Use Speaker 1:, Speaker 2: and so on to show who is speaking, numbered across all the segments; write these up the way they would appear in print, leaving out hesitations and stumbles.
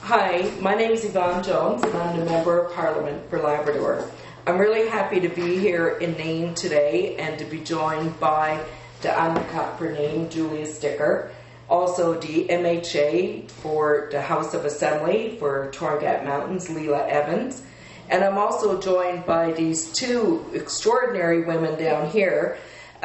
Speaker 1: Hi, my name is Yvonne Jones and I'm the Member of Parliament for Labrador. I'm really happy to be here in Nain today and to be joined by the Advocate for Nain, Julia Sticker, also the MHA for the House of Assembly for Torngat Mountains, Leela Evans, and I'm also joined by these two extraordinary women down here.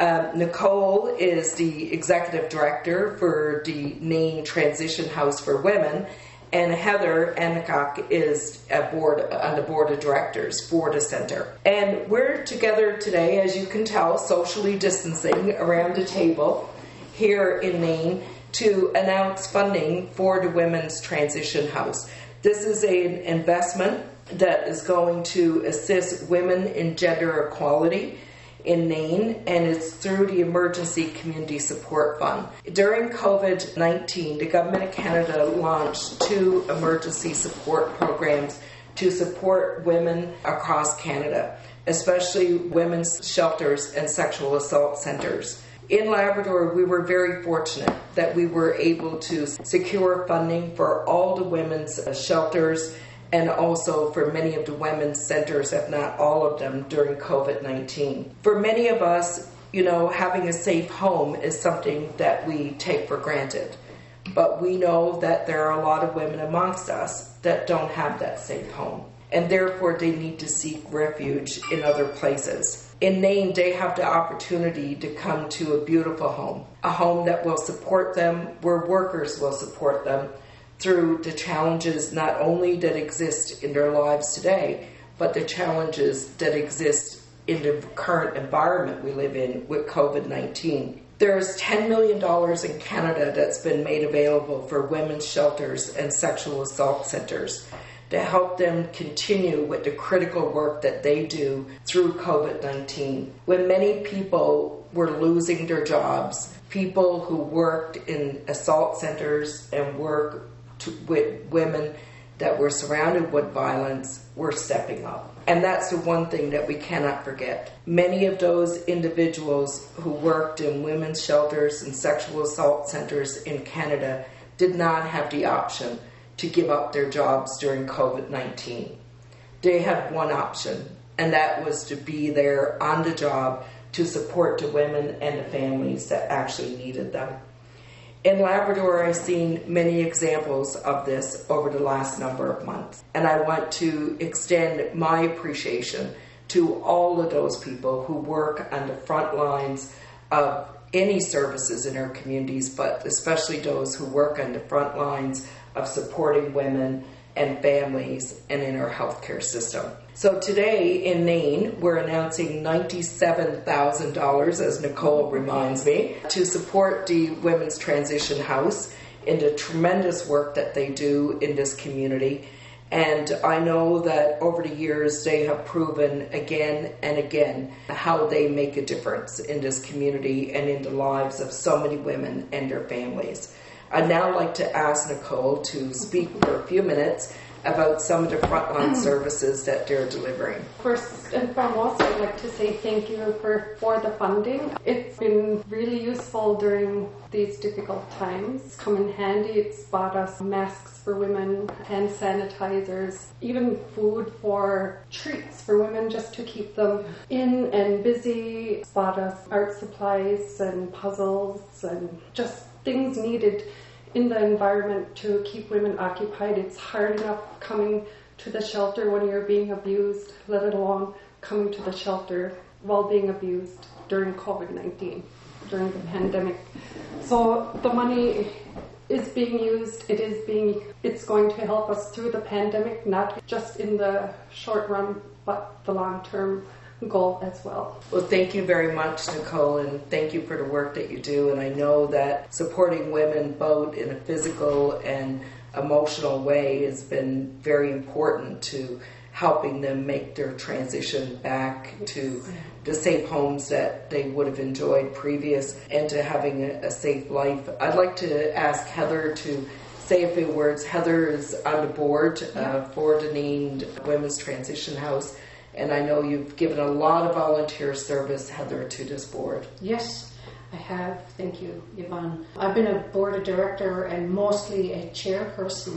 Speaker 1: Nicole is the Executive Director for the Nain Transition House for Women, and Heather Anacok is on the Board of Directors for the Centre. And we're together today, as you can tell, socially distancing around the table here in Nain to announce funding for the Women's Transition House. This is an investment that is going to assist women in gender equality in Nain, and it's through the Emergency Community Support Fund. During COVID-19, the Government of Canada launched 2 emergency support programs to support women across Canada, especially women's shelters and sexual assault centres. In Labrador, we were very fortunate that we were able to secure funding for all the women's shelters and also for many of the women's centers, if not all of them, during COVID-19. For many of us, having a safe home is something that we take for granted. But we know that there are a lot of women amongst us that don't have that safe home, and therefore they need to seek refuge in other places. In Nain, they have the opportunity to come to a beautiful home, a home that will support them, where workers will support them, through the challenges not only that exist in their lives today, but the challenges that exist in the current environment we live in with COVID-19. There's $10 million in Canada that's been made available for women's shelters and sexual assault centers to help them continue with the critical work that they do through COVID-19. When many people were losing their jobs, people who worked in assault centers and work with women that were surrounded with violence were stepping up. And that's the one thing that we cannot forget. Many of those individuals who worked in women's shelters and sexual assault centers in Canada did not have the option to give up their jobs during COVID-19. They had one option, and that was to be there on the job to support the women and the families that actually needed them. In Labrador, I've seen many examples of this over the last number of months, and I want to extend my appreciation to all of those people who work on the front lines of any services in our communities, but especially those who work on the front lines of supporting women and families and in our healthcare system. So today in Nain, we're announcing $97,000, as Nicole reminds me, to support the Women's Transition House in the tremendous work that they do in this community. And I know that over the years they have proven again and again how they make a difference in this community and in the lives of so many women and their families. I'd now like to ask Nicole to speak for a few minutes about some of the frontline services that they're delivering.
Speaker 2: First and foremost, I'd like to say thank you for the funding. It's been really useful during these difficult times. It's come in handy. It's bought us masks for women, hand sanitizers, even food for treats for women just to keep them in and busy. It's bought us art supplies and puzzles and just things needed in the environment to keep women occupied. It's hard enough coming to the shelter when you're being abused, let alone coming to the shelter while being abused during COVID-19, during the pandemic. So the money is being used. It's going to help us through the pandemic, not just in the short run, but the long-term goal as well.
Speaker 1: Well, thank you very much, Nicole, and thank you for the work that you do. And I know that supporting women both in a physical and emotional way has been very important to helping them make their transition back to the safe homes that they would have enjoyed previous and to having a safe life. I'd like to ask Heather to say a few words. Heather is on the board for the Nain Women's Transition House. And I know you've given a lot of volunteer service, Heather, to this board.
Speaker 3: Yes, I have. Thank you, Yvonne. I've been a board of director and mostly a chairperson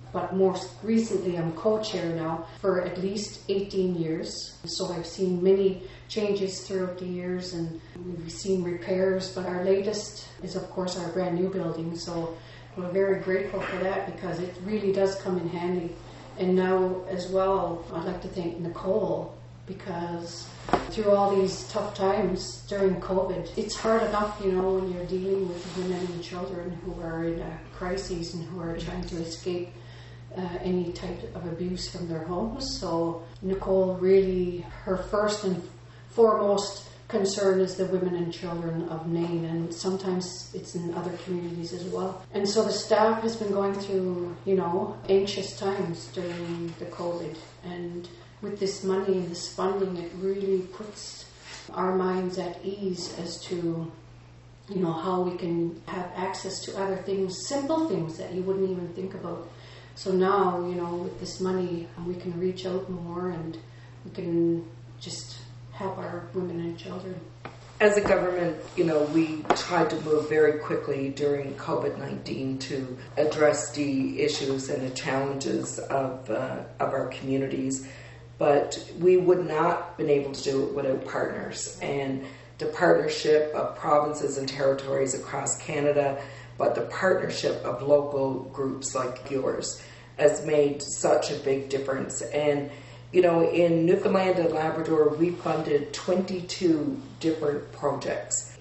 Speaker 3: but most recently I'm co-chair now for at least 18 years. So I've seen many changes throughout the years, and we've seen repairs, but our latest is of course our brand new building. So we're very grateful for that because it really does come in handy. And now as well, I'd like to thank Nicole, because through all these tough times during COVID, it's hard enough, when you're dealing with women and children who are in a crisis and who are trying to escape any type of abuse from their homes. So Nicole really, her first and foremost concern is the women and children of Nain, and sometimes it's in other communities as well. And so the staff has been going through, anxious times during the COVID, and with this money and this funding, it really puts our minds at ease as to, how we can have access to other things, simple things that you wouldn't even think about. So now, with this money, we can reach out more and we can just help our women and children.
Speaker 1: As a government, we tried to move very quickly during COVID-19 to address the issues and the challenges of our communities. But we would not have been able to do it without partners. And the partnership of provinces and territories across Canada, but the partnership of local groups like yours has made such a big difference. And, in Newfoundland and Labrador, we funded 22 different projects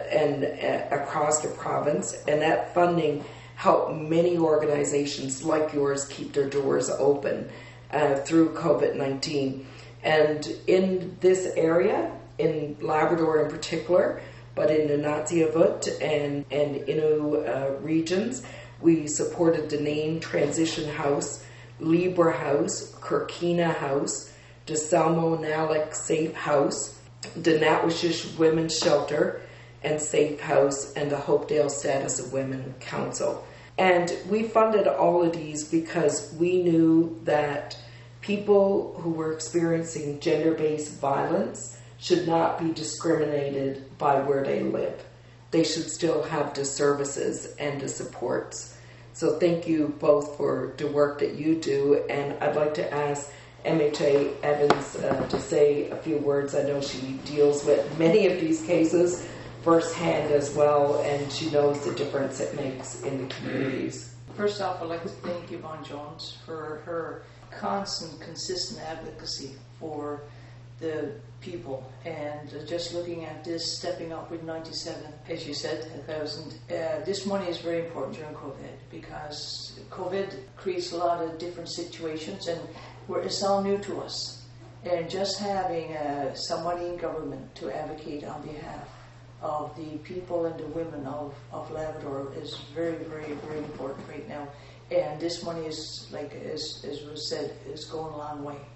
Speaker 1: across the province, and that funding helped many organizations like yours keep their doors open through COVID-19. And in this area, in Labrador in particular, but in the Natsiavut and Innu regions, we supported the Nain Transition House, Libra House, Kirkina House, the Salmo Nalik Safe House, the Natwishish Women's Shelter and Safe House, and the Hopedale Status of Women Council. And we funded all of these because we knew that people who were experiencing gender-based violence should not be discriminated by where they live. They should still have the services and the supports. So thank you both for the work that you do, and I'd like to ask MHA Evans to say a few words. I know she deals with many of these cases firsthand as well, and she knows the difference it makes in the communities.
Speaker 4: First off, I'd like to thank Yvonne Jones for her constant, consistent advocacy for the people, and just looking at this, stepping up with 97, as you said, 1,000. This money is very important during COVID because COVID creates a lot of different situations, and it's all new to us. And just having somebody in government to advocate on behalf of the people and the women of Labrador is very, very, very important right now. And this money is, like as was said, is going a long way.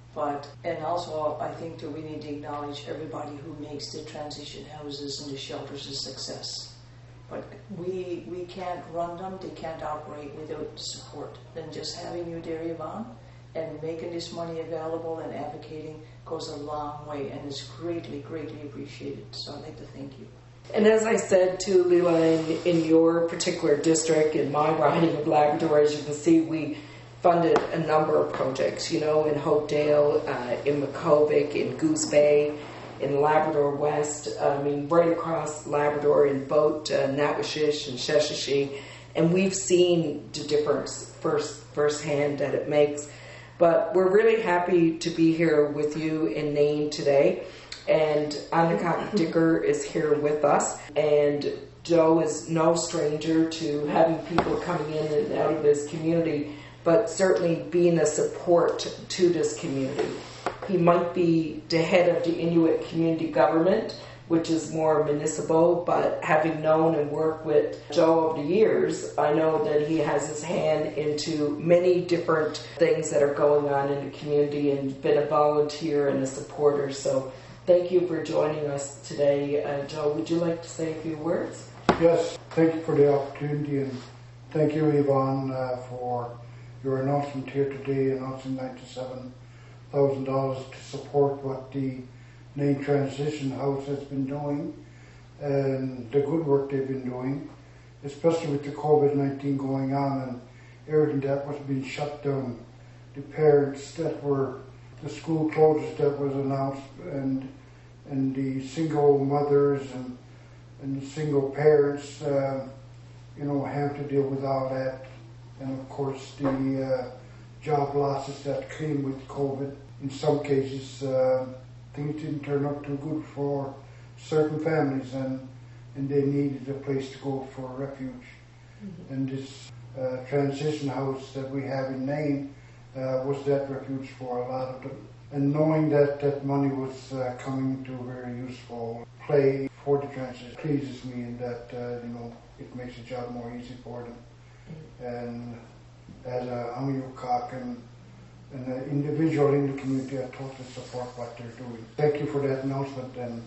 Speaker 4: And also I think that we need to acknowledge everybody who makes the transition houses and the shelters a success. But we can't run them, they can't operate without support. And just having you there, Yvonne, and making this money available and advocating goes a long way, and is greatly, greatly appreciated. So I'd like to thank you.
Speaker 1: And as I said to Leela, in your particular district, in my riding of Labrador, as you can see, we funded a number of projects, in Hopedale, in Makkovik, in Goose Bay, in Labrador West, right across Labrador in both Natwishish and Sheshatshiu, and we've seen the difference firsthand that it makes. But we're really happy to be here with you in Nain today, and Annika Dicker is here with us, and Joe is no stranger to having people coming in and out of this community, but certainly being a support to this community. He might be the head of the Inuit community government, which is more municipal, but having known and worked with Joe over the years, I know that he has his hand into many different things that are going on in the community and been a volunteer and a supporter. So thank you for joining us today. Joe, would you like to say a few words?
Speaker 5: Yes, thank you for the opportunity, and thank you, Yvonne, for your announcement here today, announcing $97,000 to support what the Nain Transition House has been doing and the good work they've been doing, especially with the COVID-19 going on. And everything that was being shut down. The parents that were, the school closures that was announced, and the single mothers and the single parents, have to deal with all that. And of course the job losses that came with COVID. In some cases, things didn't turn out too good for certain families, and they needed a place to go for refuge. Mm-hmm. And this transition house that we have in Nain was that refuge for a lot of them. And knowing that money was coming to a very useful play for the transition pleases me, in that it makes the job more easy for them. Mm-hmm. And as a Amiyukak and an individual in the community, I totally support what they're doing. Thank you for that announcement, and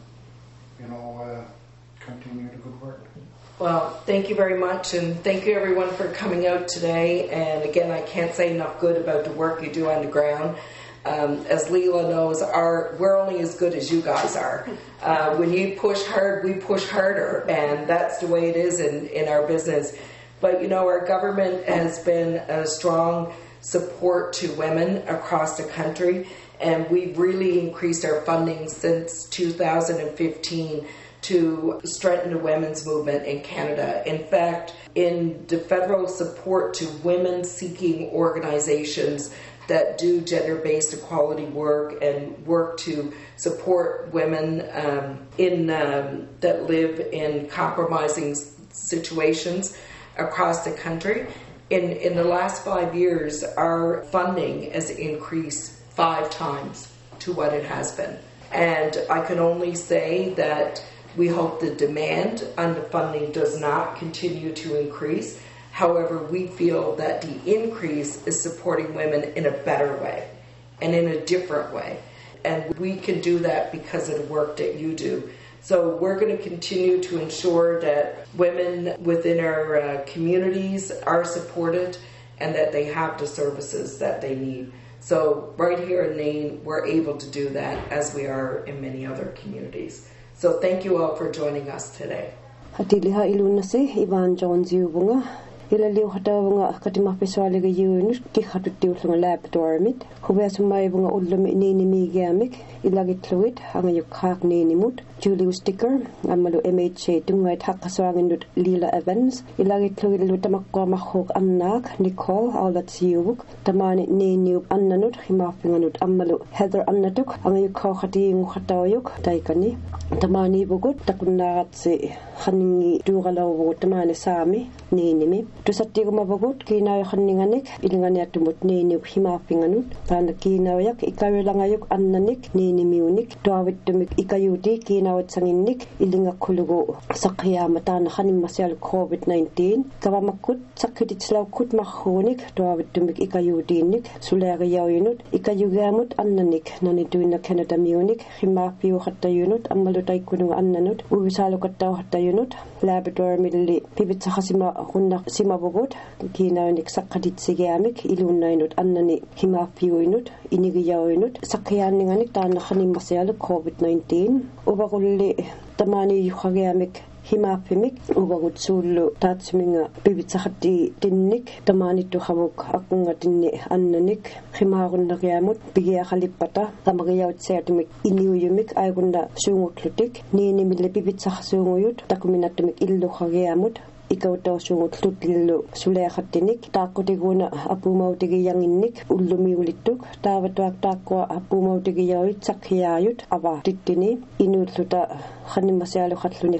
Speaker 5: continue the good work.
Speaker 1: Well, thank you very much, and thank you everyone for coming out today. And again, I can't say enough good about the work you do on the ground. As Leela knows, we're only as good as you guys are. When you push hard, we push harder, and that's the way it is in our business. But our government has been a strong support to women across the country, and we've really increased our funding since 2015 to strengthen the women's movement in Canada. In fact, in the federal support to women-seeking organizations that do gender-based equality work and work to support women that live in compromising situations across the country, in the last 5 years, our funding has increased 5 times to what it has been. And I can only say that we hope the demand on the funding does not continue to increase. However, we feel that the increase is supporting women in a better way and in a different way. And we can do that because of the work that you do. So we're going to continue to ensure that women within our communities are supported and that they have the services that they need. So right here in Nain, we're able to do that, as we are in many other communities. So thank you all for joining us today.
Speaker 6: Hatiliha ilunase Ivan Jones Yubunga. Ilaliw hatawanga katimapeswaliga yunus ki hatutiulunga laboratory hubesumay bunga ulumi nini migamik ilagitluit hanga yukhak nini mut Julie Sticker amalu MHA tungay hakaswangin Lila Evans ilagitluit lutamakwa mahok annak Nicole Aulat Yubuk tamani nini annanut himapinganut amalu Heather annatuk hanga yukhaw hating hatawayuk taikani tamani bugut takunagatsi haningi dugalaw tamani sami nini Tusati kumabagot kinayo kaninganik ilinganiatumot nini himapinganut tana kinayak ikawelangayok annanik nini miunik tuawitumik ikayuti kinawat sanginik ilingakulugo sakya tana hanimasyal COVID-19 kawamakut sakititslaw kut mahunik tuawitumik ikayutinik sulayagayawinut ikayugamut annanik nanituina Canada miunik himapiu hatayunut ammalutay kunung annanut uwisalo kataw hatayunut Labrador milli pibitsahasima hunna Simabugot, Kinanik Sakaditsigamic, Ilunainut, Annani, Himapiuinut, Inigiyawinut, Sakayaninganik, Tanahani Masel, COVID-19, Overulli, Tamani Yuhagamic, Himapimic, Ubagutsulu, Tatsminga, Bibitsahati, Dinnik, Tamani to Havok, Akungatini, Annanik, Himarun Nagamut, Bigia Halipata, Tamaria Certimic, Inuyumik, Igunda, Sungutlutik, Nini Milibitsah Sunguyut, Takuminatomic Illu Hagamut, Ikaw daw sungot lutillo sulehatinik takotiguna apumawtigi yanginnik ullumiulituk tavatwak takwa apumawtigi yawit sakhiyayut aba tittini inutluta khanimasyalu khatluni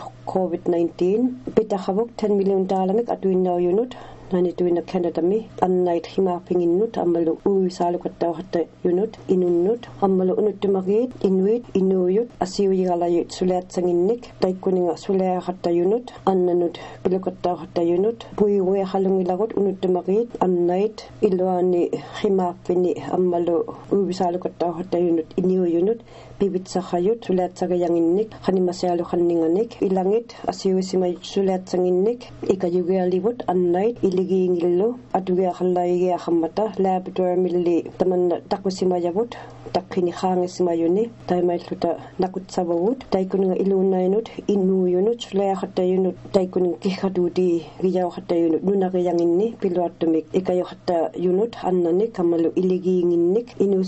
Speaker 6: COVID-19 pitakhabuk $10 million atuinaw yunut nanituina Canada mi annait himapinginnut amalu uisalu kattaw hatta yunut inunnut amalu unuttumagit inuit inuyut asiuyigalayut suleatsanginnik taikuninga sulea hatta yunut annanut pilukattaw hatta yunut puiwe halungilagut unuttumagit annait ilwani himapini amalu uisalu kattaw hatta yunut inuyunut bibitsahayut suleatsagayanginnik khanimasyalu khanninganik ilangit asiuisimayut suleatsanginnik ikayugialibut annait iligiingillu atugiaqallaigiaqammata laboratory-milli tamanna taqusimayavut taqqini khaangisimayuni taimailluta nakutsavagut taikununga iluunnainut innuuyunut sulaaqattayunut taikuning kihatuuti giyauqattayunut nunariyanginni piluattumik ikayoqattayunut annani kammalu iligiinginnik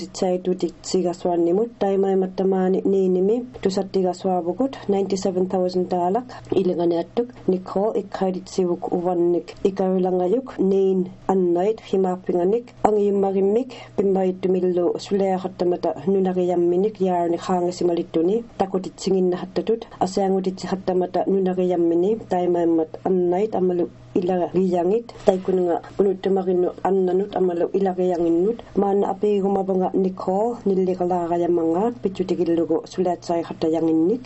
Speaker 6: inuusitsaituutitsigaswaannimut taimaimattamaani niinimi tusattigaswaavugut $97,000 ilinganiattuk nikho ikkhaiditsivuk uvannik ikarulangayuk niin annait himaapinganik angiyummarimmik pimmaittumillu sulaaqattamata nunariyamminik yaarni khaangisimalittuni takutitsinginnahattatut asaangutitsikhattamata nunariyammini taimaimmat annait amalu ilagiyangit taikununga unuttumarinnu annanut amalu ilagiyanginnut maanna apiigumavanga nikho nilliqalaaqayamangaat pitsutikillugu sulaatsaikhattayanginnik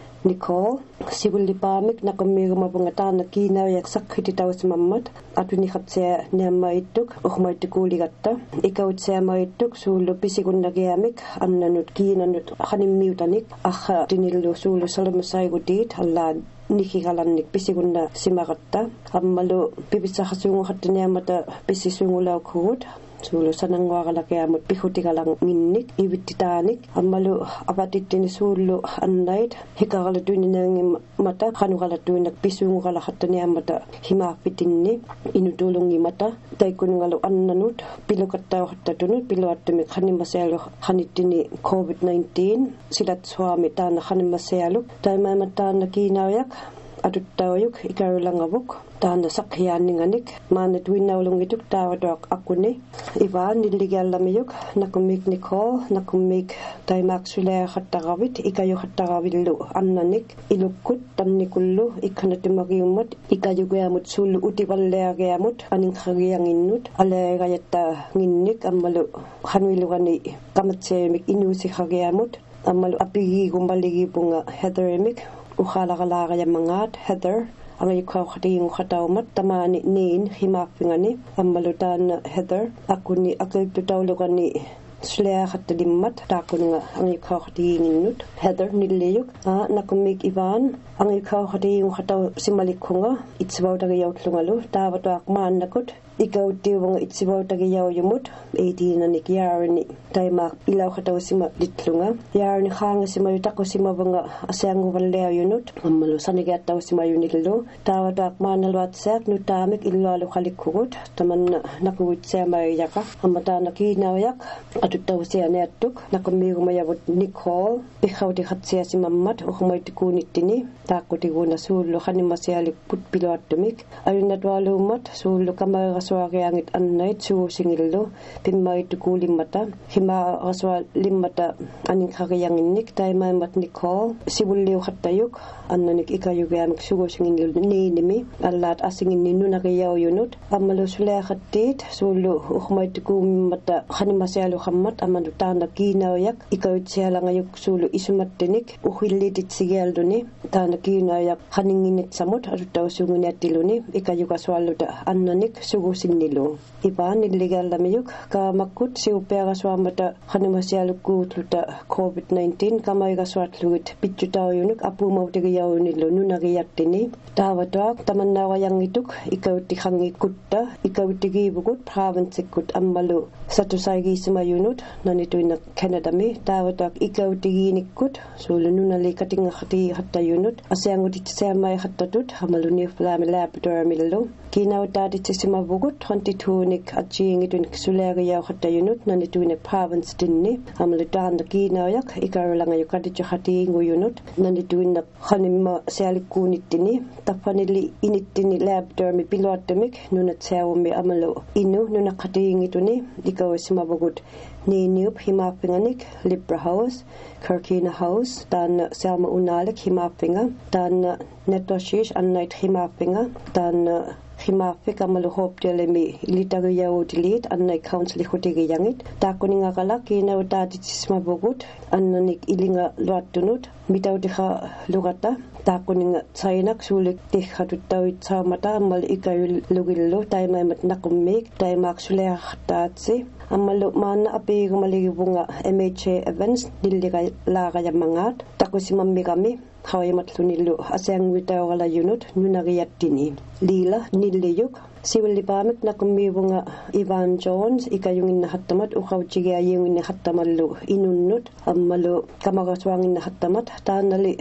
Speaker 6: Nicole sivullipaamik naqammiigumavanga taana kiinaayak saqqititausimammat atuniqatsia niammaittuk urmaittukuuligatta ikautsiamaittuk suullu pisikunnagiamik annanut kiinanut qanimmiutanik arra tinillu suullu salamasaigutiit allaan nikigalannik pisikunna simaqatta ammalu pipitsaqasuunguqattaniamata pissisuungulaukugut suulu sananguaqalakiamut pihutigalanginnik ivittitaanik ammalu apatittini suullu annait hikaqalatuininaangimata qanuqalatuinak pisuunguqalaqattaniamata himaappitinni inutuulungimata taikunungalu annanut pilukattauqattatunut piluattumik qanimasialu qanittini COVID-19 silatsuami taana qanimasialuk taimaimattaanna kiinauyak atuttaujuk ikarulangavuk taana saqqiyaanninganik maanat winnaulungituk taavatuaq akkuni ivaan nilligiallamiyuk nakummik nikho nakummik taimaaqsuleaqattaqavit ikajuqattaqavillu annanik ilukkut tannikullu ikkanatimagiummat ikajugiamut suullu utivalleagiamut aninqagianginnut aleegayatta nginnik ammalu qanuilugani qamatsiamik inuusiqagiamut ammalu apigiigumballigipunga Heatherimik uqalaqalaaqayamangaat Heather angayuqauqatiinguqataumat tamaani niin himaapingani ammalutaana Heather akuni aqiltutaulugani sulaaqattalimmat taaqununga angayuqauqatiinginnut Heather nilliyuk nakummik ivaan angayuqauqatiinguqatau simalikkunga itsivautagiyautlugalu taavatuaq maannakut ikauttiuvanga itsivautagiyaujumut 18-anik yaarini taimaaq ilauqatausima litlunga yaarini khaangisima taqusimavanga asaanguvalleayunut ammalu sanigiattausimayunillu taavatuaq maannaluatsaaq nutaamik illualu qalikkugut tamanna nakuvitsiamayaqa ammataana kiinauyaq atuttausianiattuk nakammiigumayavut Nicole piqautiqatsiasimammat uqmaitikuunittini taaqqutiguuna suullu qanimasialiput piluattumik ayunnatualuummat suullu kamaerasuagiangit annait suusingillu pimmaitukuulimmata himaarasualimmata aninqagianginnik taimaimat Nicole sivulliuqattayuk annanik ikayugiamik suguusingillu niinimi allaat asinginni nunagiyaujunut ammalu sulaaqattiit suullu uqmaitikuumimmata qanimasialuqammat amanu taana kiinauyak ikautsialangayuk suullu isumattinik uhillititsigialduni taana kiinauyak qaninginitsamut atuttausuunguniattiluni ikayugasualluta annanik sugusinnilu ipaan illigallamiyuk kaamakkut siupearasuamata qanimasialukkuutluta COVID-19 kamaigassuatlugit pitchutaujunuk apuumautigiyauunillu nunagiyattini taavatuaq tamannauayangituk ikauttiqangikkutta ikauttigiivukut provincekkut ammalu satusaigiisimayunut nanituina Canadami taavatuaq ikauttigiinikkut suulu nunali katingaqatiiqattayunut asiangutitsiamaaiqattatut amalu Newfoundland Labrador-millu kiinautaatitsimavukut 22-nik atsiingitunik sulaagiyauqattayunut nanituina province tinni amalu taanda kiinaujaq ikarulangayukatichaqatiinguyunut nanituina qanimma sialikkuunittini tappanili inittini Labrador-mi piluattamik nunatsiaummi amalu inu nunaqatiingituni ikausimavukut niiniup himaapinganik Libra House Kirkina House taana Selma Unalik himaapinga taana Netwashish annait himaapinga taana himaapik amalu Hopedale-mi ilitagiyauutilit annai council-iqhutigiyangit taaquningaqalaq kiinautaatitsismavukut annanik ilinga luattunut mitautiqa lugata taaqquninga tsainak suulik tihqatuttauitsaamata ammal ikayulugillu taimaimat naqummiik taimaaq suleaqtaatsi ammalu maanna apiigumaligivunga MHA events nilliqalaaqayamangaat taqusimammigami qawayimatlunillu asianguitauqalayunut nunagiyattini liila nilliyuk siwillipaamik nakummiivunga Ivan Jones ikayunginnahattamat uqautigiayunginnahattamallu inunnut ammalu kamarasuanginnahattamat taannali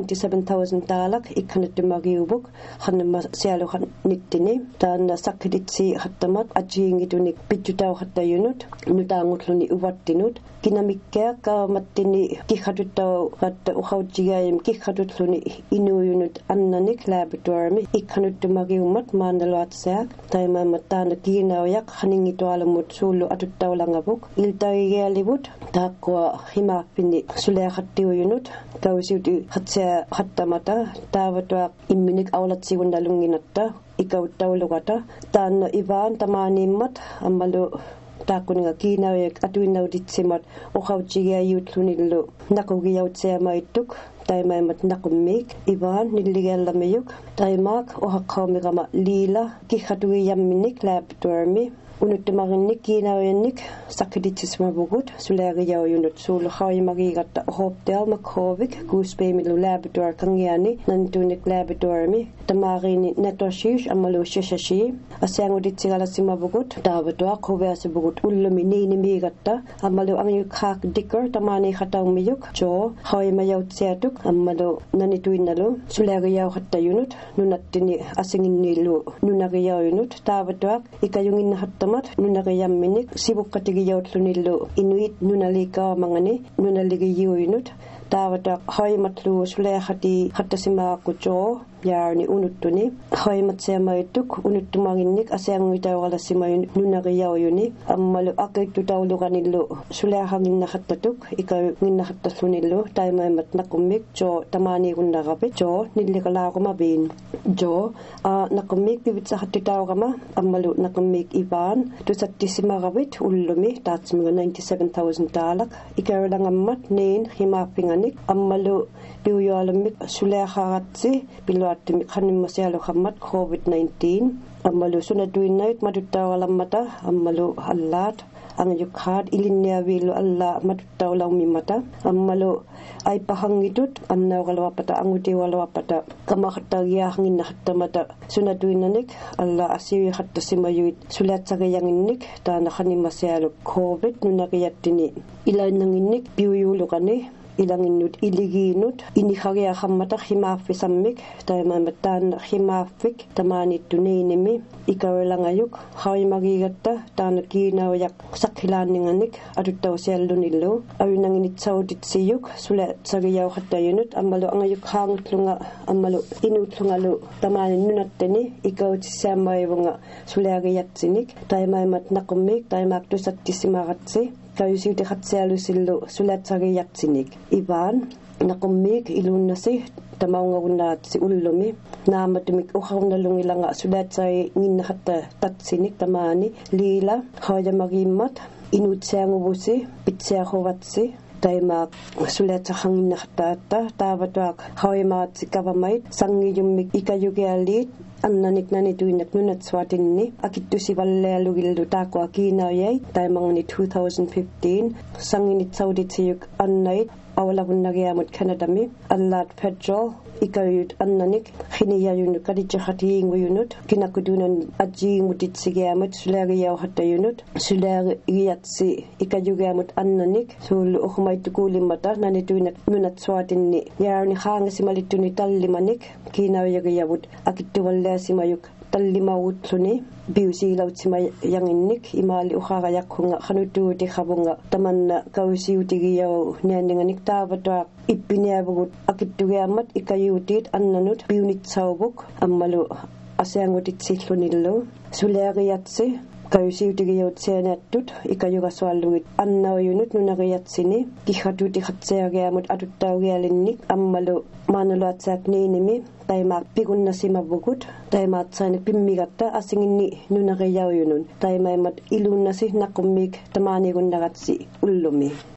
Speaker 6: $97,000 ikkanattumagiubuk qannamma sialuqan nittini taanna sakkiditsi hattamat ajiingitunik pitjutauqattayunut nutaangulluni uvattinut kinamikkaa kaamattini kihatuttau qatta uqautigiayam kihatulluni inuuyunut annanik laboratory ikkanuttumagiumat maanaluatsaak taimaamat taana kiinaujaq qaningitualamut suullu atuttaulangavuk iltagigialivut taaqqua himaappini suleaqattiuyunut kausiuti qatsia qattamata taavatuaq imminik aulatsigunalunginatta ikauttauluqata taanna Ivan tamaaniimmat ammalu taakkuninga kiinauyak atuinnautitsimat uqautigiayuutlunillu naqugiyautseamaittuk taimaimat naqummiik Ivan nilligiallamayuk taimaak uhaqqaumiqama liila kihhatugiyamminik laboratory unuttumarinnik kiinauyannik sakkiditsismavugut sulaariyaujunut suuluqauimagiigatta hooptealma covid kuuspeimilu laboratory kangiani nantuunik laboratory tamaariini natoshius amalu shashashi asiangutitsigalasimavugut taavatuaq huviasivugut ullumi niinimiigatta amalu angiukhaak dicker tamaani qataumiyuk jo qauimayautsiatuk amalu nanituinnalu sulaariyauqattayunut nunattini asinginniillu nunariyaujunut taavatuaq ikayunginnahatta nunaqiyamminik sivuqqatigiyautlunillu inuit nunaliikaamangani nunaligiyuinut taavata haimatlu suleaqati qattasimaaqqucoo yaarni unuttuni haimatsiamaittuk unuttumaginnik asianguitauqalassimayun nunaqiyaujuni ammalu aqiittutauluqanillu suleaqanginnaqattatuk ikaginnaqqattallunillu taimaimat naqummik jo tamaaniigunnaqapit jo nilliqalaaqumavin jo naqummik pivitsaqattutauqama ammalu naqummik Ivan tusattisimaqavit ullumi taatsimiga $97,000 ikarulangammat niin himaappinganik ammalu piuyualammik suleaqaratsi piluattimi qannimmasialuqammat COVID-19 ammalu sunatuinnait matuttauqalammata ammalu allaat angayukhaat ilinniaviilu alla matuttaulaumimmata ammalu aipahangitut annauqaluappata angutiualuappata kamaqattagiaaqinnahattamata sunatuinnanik alla asiuiqattasimayuit sulaatsaqiyanginnik taana qanimmasialuk covid nunaqiyattini ilainanginnik piuyuuluqani ilanginnut iligiinut iniqagiaqammata himaafisammik taimaamat taana himaaffik tamaanittuniinimi ikaulangayuk qauimagiigatta taana kiinaujaq saqqilaanninganik atuttausiallunillu awinanginitsautitsiyuk sulaatsagiauqattayunut ammalu angayuk haangutlunga ammalu inuutlungalu tamaani nunattani ikautissiamaivunga sulaariyatsinik taimaimat naqummik taimaak tusattisimaqatsi kayusiuti qatsialusillu sulaatsagiyatsinik Ivan naqummik iluunnasi tamaungagunnaatsi ullumi naamatumik uqarnalungilanga sulaatsagi nginnaqatta tatsinik tamaani liila hawajamagiimmat inuutsianguvusi pitsiaqovatsi taimaak sulaatsaqqanginnaqtaatta taavatuaq hawimaatsi kavamait sangijummik ikayugialiit annanik nanituinak nunatsuatinni akittusivallealugillu taaqua kiinauyai taimangni 2015 sanginitsautitsiyuk annait awalagunnagiamut Canadami allaat federal ikayut annanik xiniyayunut kadijaqatiinguyunut kinakutunan ajiingutitsigiamut sulaariyauqattayunut sulaariyatsi ikayugiamut annanik suullu uqmaittukuulimmata nanituinak nunatsuatinni yaarni haangasimalittuni tallimanik kiinauyagiyavut akittuvalleasimayuk tallimauutluni biusiilautsimayanginnik imaali uqaqayaqhunga qanutuuti qavunga tamanna kausiutigiyau nianninganik taavatuaq ippiniavugut akittugiammat ikayuutiit annanut biunitsauvuk ammalu asiangutitsillunillu sulaariyatsi kausiutigiyautsianattut ikayugasuallugit annaujunut nunaqiyatsini kihhatuuti qatsiagiamut atuttaugialinnik ammalu maanaluatsaak niinimi taimaak pigunnasimavugut taimaatsaani pimmigatta asinginni nunaqiyaujunun taimaimat iluunnasi naqummik tamaanigunnaqatsi ullumi